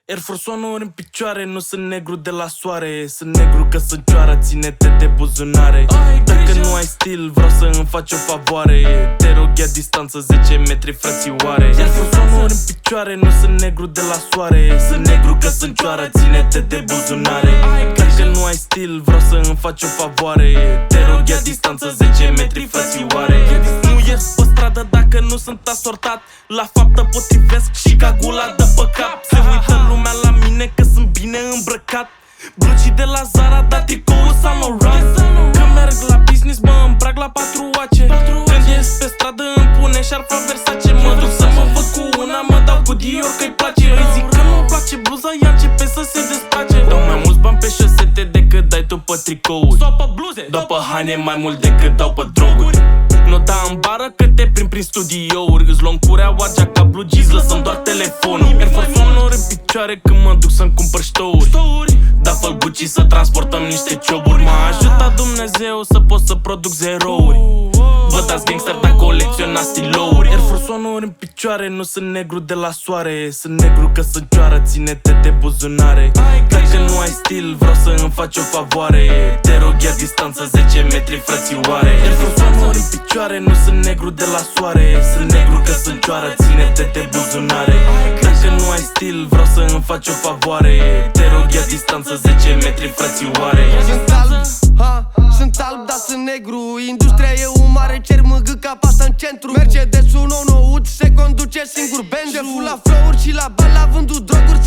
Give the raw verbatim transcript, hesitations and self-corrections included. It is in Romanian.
Air Force One-uri în picioare, nu sunt negru de la soare. Sunt negru că sunt cioară, ține-te de buzunare. Dacă nu ai stil, vreau să îmi faci o favoare. Te rog, ia distanță zece metri, frățioare. Air Force One-uri în picioare, nu sunt negru de la soare. Sunt negru că sunt cioară, ține-te de buzunare. Dacă nu ai stil, vreau să îmi faci o favoare. Te rog, ia distanță zece metri, frățioare. Nu ies pe stradă dacă nu sunt asortat. La faptă potrivesc și ca gula de pe cap. Se uită lumea la mine că sunt bine îmbrăcat. Blucii de la Zara, dar tricoul Saint Laurent. Când merg la business, mă îmbrac la patru oace. Când ies pe stradă îmi pune șarfa Versace. Mă duc să mă văd cu una, mă dau cu Dior că-i place. Îi zic că nu-mi place bluza, ea începe să se despace. Dau mai mulți bani pe șosete decât dai tu pe tricouri. Sau pe bluze, dau pe haine mai mult decât dau pe droguri. Nu da în bară că te prind prin studiouri. Îți luăm cureaua, geaca, blue jeans, lăsăm doar telefonul. Air Force One-uri în picioare când mă duc să-mi cumpăr ștouri. Da fă-l Gucci să transportăm niște cioburi. M-a ajutat Dumnezeu să pot să produc zerouri. Vă dați gangster dacă colecționați stilouri. Air Force One-uri în picioare, nu sunt negru de la soare. Sunt negru că sunt cioară, ține-te de buzunare. Dacă nu ai stil, vreau să îmi faci o favoare. Te rog, ia distanță zece metri, frățioare. Air Force One-uri în picioare, nu sunt negru de la soare. Sunt negru că sunt cioară, ține-te de buzunare. Dacă nu ai stil, vreau să îmi faci o favoare. Te rog, ia distanță zece metri, frățioare. Sunt alb, ha, sunt alb, dar sunt negru. Industria e un mare cer, mângâ ca pasta în centru. Mercedes-ul nou nouț se conduce singur Benzu. Șeful la flow-uri și la bani, la vândut droguri